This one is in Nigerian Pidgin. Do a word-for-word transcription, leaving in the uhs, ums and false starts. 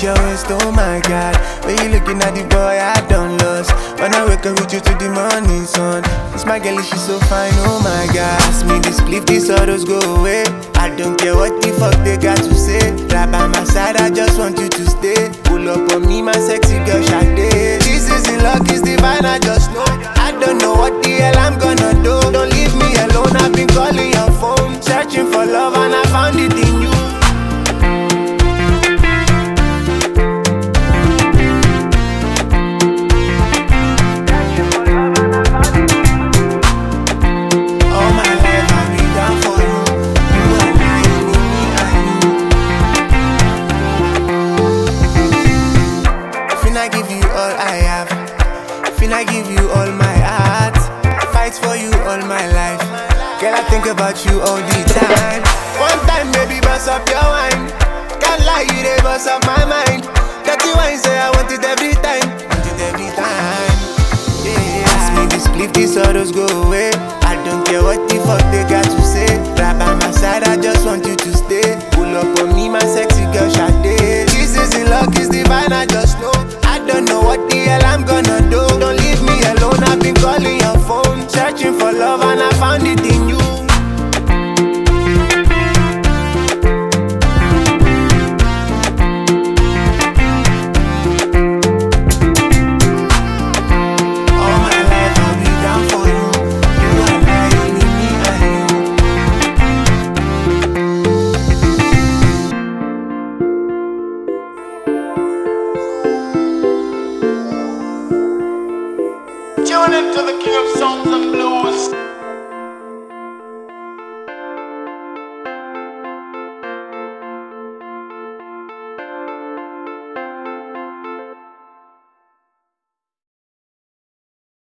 your waist, oh my God. When you looking at the boy, I done lost. When I wake up with you to the morning sun, it's my girl, she's so fine, oh my God. Ask me this, leave these sorrows go away. I don't care what the fuck they got to say. Right by my side, I just want you to stay. Pull up on me, my sexy girl, Sade. This isn't luck, it's divine, I just know. I don't know what the hell I'm gonna do. Don't leave me alone, I've been calling your phone, searching for love and I found it in you. All my life I've been down for you. You and I, only me and you. Finna give you all I have. Finna give you all my heart. Fight for you all my life. Girl, I think about you all the time. One time, baby, bust up your wine. Can't lie, you they bust up my mind. That you wine, say I want it every time. Want it every time. Yeah, ask me this, leave these sorrows go away. I don't care what the fuck they got to say. Right by my side, I just want you to stay. Pull up on me, my sexy girl, Sade. This isn't luck, it's divine, I just know. I don't know what the hell I'm gonna do. Don't leave me alone, I've been calling your phone, searching for love and I found it in you. All my life I'll be down for you. You and I, only me and you. Tune into the King of Sounds and Blues.